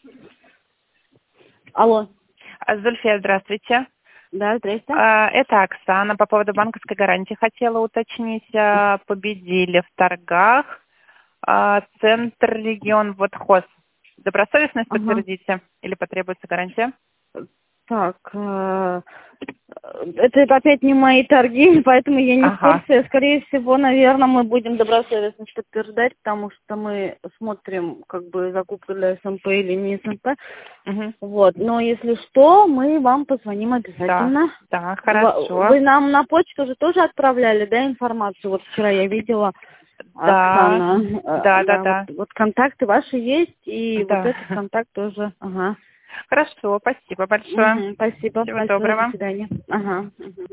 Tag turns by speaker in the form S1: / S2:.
S1: Алло.
S2: Зульфия, здравствуйте.
S1: Да, здрасте.
S2: Это Оксана. По поводу банковской гарантии хотела уточнить. Победили в торгах. Центр, регион, вот ХОС. Добросовестность
S1: Ага.
S2: подтвердите или потребуется гарантия?
S1: Так, это опять не мои торги, поэтому я не в
S2: Ага.
S1: курсе. Скорее всего, наверное, мы будем добросовестность подтверждать, потому что мы смотрим, как бы, закупка для СМП или не СМП.
S2: Угу.
S1: Вот, но если что, мы вам позвоним
S2: Да,
S1: обязательно.
S2: да, хорошо.
S1: Вы нам на почту же тоже отправляли, да, информацию? Вот вчера я видела,
S2: Да,
S1: Оксана.
S2: да, да,
S1: Да,
S2: да.
S1: вот контакты ваши есть, и вот
S2: Да.
S1: этот контакт тоже. Ага.
S2: Хорошо, спасибо большое.
S1: Спасибо
S2: Всего
S1: большое, до
S2: доброго.
S1: свидания. Ага.